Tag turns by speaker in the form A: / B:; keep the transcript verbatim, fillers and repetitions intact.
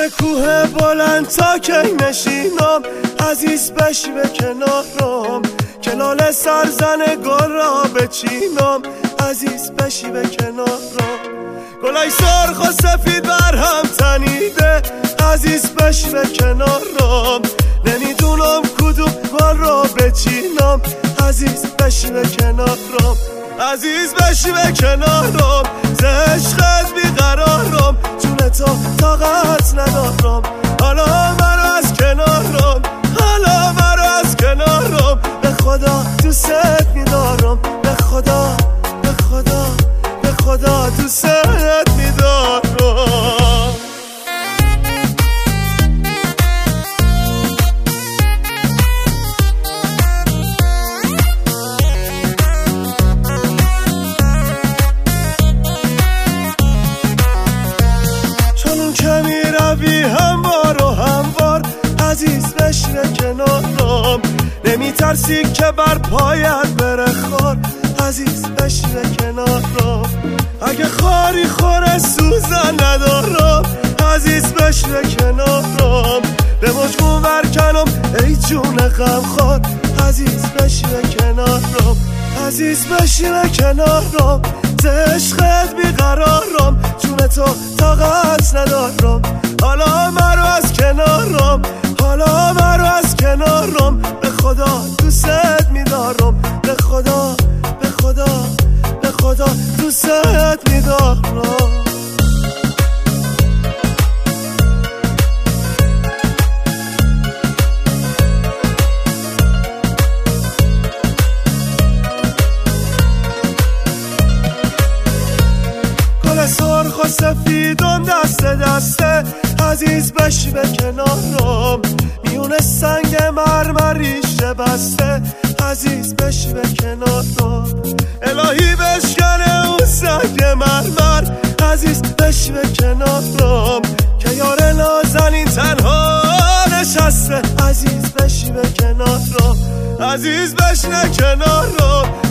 A: سر کوه بلند تا کی نشینم، عزیز بشی به کنارم، کنال سرزن گل را بچینم، عزیز بشی به کنارم. گلای سرخ و سفید بر هم تنیده، عزیز بشی به کنارم، نمیدونم کدوم گل را بچینم، عزیز بشی به کنارم، عزیز بشی به کنارم. ز عشقت بیقرارم، جون تو طاقت ندارم، حالا منو از کنارم، حالا منو از کنارم. به خدا دوست میدارم، به خدا به خدا به خدا دوست میدارم. هموار و هموار عزیز بشی به کنارم، نمی ترسی که بر پایت بره خار، عزیز بشی به کنارم. اگه خاری خوره سوزن ندارم، عزیز بشی به کنارم، به مجموع برکنم ای جون غمخوار، عزیز بشی به کنارم، عزیز بشی به کنارم. ز عشقت بیقرارم، جون تو طاقت ندارم، حالا مرو از کنارم، حالا مرو از کنارم. به خدا دوست میدارم، به خدا به خدا به خدا دوست میدارم. سرخ و سفیدم دست دسته، عزیز بشی به کنارم، میونه سنگ مرمریش بسته، عزیز بشی به کنارم. الهی بشکنه اون سنگ مرمر، عزیز بشی به کنارم، که یار نازنین تنها نشسته، عزیز بشی به کنارم، عزیز بشنه کنارم.